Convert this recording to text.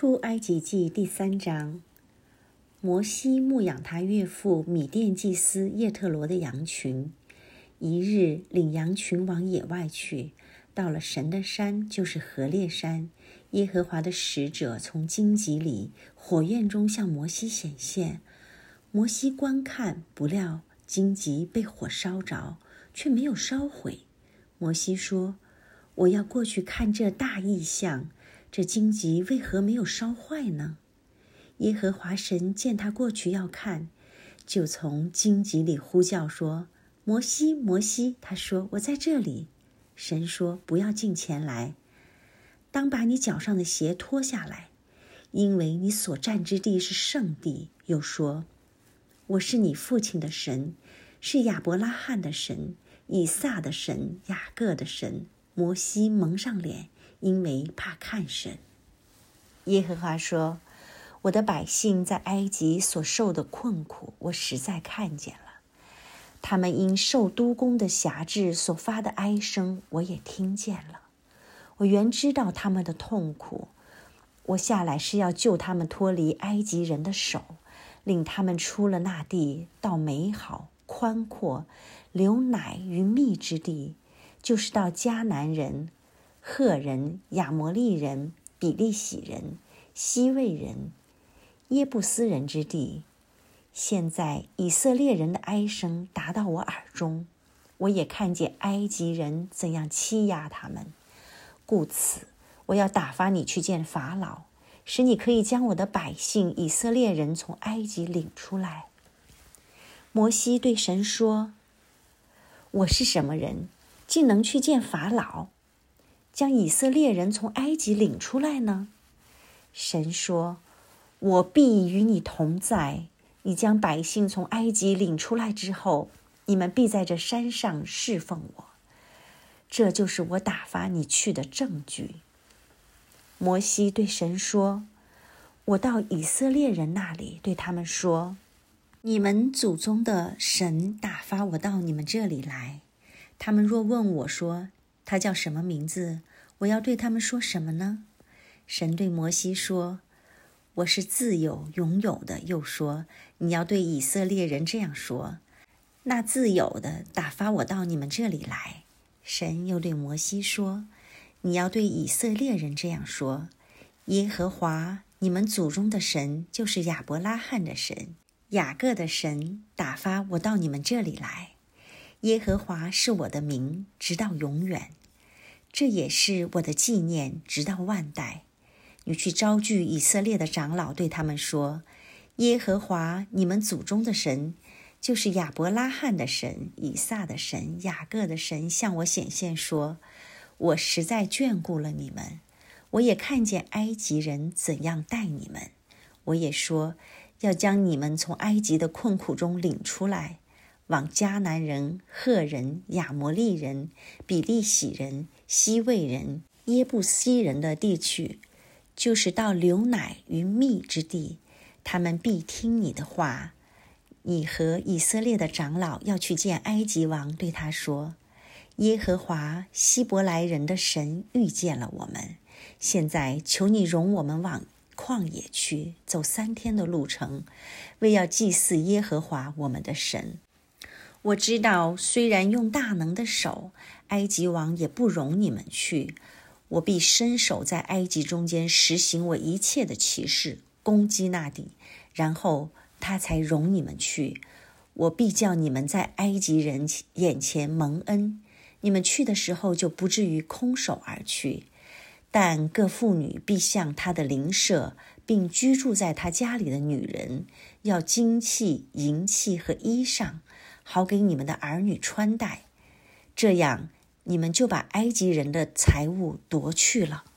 出埃及记第3章，摩西牧养他岳父米甸祭司叶特罗的羊群。一日，领羊群往野外去，到了神的山，就是何烈山。耶和华的使者从荆棘里火焰中向摩西显现。摩西观看，不料荆棘被火烧着，却没有烧毁。摩西说：我要过去看这大异象，这荆棘为何没有烧坏呢？耶和华神见他过去要看，就从荆棘里呼叫说：摩西，摩西。他说：我在这里。神说：不要近前来，当把你脚上的鞋脱下来，因为你所站之地是圣地。又说：我是你父亲的神，是亚伯拉罕的神，以撒的神，雅各的神。摩西蒙上脸，因为怕看神。耶和华说：我的百姓在埃及所受的困苦，我实在看见了。他们因受督工的辖制所发的哀声，我也听见了。我原知道他们的痛苦，我下来是要救他们脱离埃及人的手，领他们出了那地，到美好宽阔流奶与蜜之地，就是到迦南人、赫人、亚摩利人、比利洗人、希未人、耶布斯人之地。现在以色列人的哀声达到我耳中，我也看见埃及人怎样欺压他们。故此，我要打发你去见法老，使你可以将我的百姓以色列人从埃及领出来。摩西对神说：我是什么人，竟能去见法老，将以色列人从埃及领出来呢？神说：我必与你同在，你将百姓从埃及领出来之后，你们必在这山上侍奉我。这就是我打发你去的证据。摩西对神说：我到以色列人那里，对他们说：你们祖宗的神打发我到你们这里来。他们若问我说他叫什么名字，我要对他们说什么呢？神对摩西说：我是自有永有的。又说：你要对以色列人这样说：那自有的打发我到你们这里来。神又对摩西说：你要对以色列人这样说：耶和华你们祖宗的神，就是亚伯拉罕的神，雅各的神，打发我到你们这里来。耶和华是我的名，直到永远，这也是我的纪念，直到万代。你去招聚以色列的长老，对他们说：耶和华你们祖宗的神，就是亚伯拉罕的神，以撒的神，雅各的神，向我显现说：我实在眷顾了你们，我也看见埃及人怎样待你们，我也说要将你们从埃及的困苦中领出来，往迦南人、赫人、亚摩利人、比利洗人、希未人、耶布西人的地去，就是到流奶与蜜之地。他们必听你的话。你和以色列的长老要去见埃及王，对他说：耶和华希伯来人的神遇见了我们，现在求你容我们往旷野去，走3天的路程，为要祭祀耶和华我们的神。我知道虽然用大能的手，埃及王也不容你们去。我必伸手在埃及中间实行我一切的奇事，攻击那地，然后他才容你们去。我必叫你们在埃及人眼前蒙恩，你们去的时候就不至于空手而去。但各妇女必向她的邻舍，并居住在她家里的女人，要金器、银器和衣裳，好给你们的儿女穿戴。这样，你们就把埃及人的财物夺去了。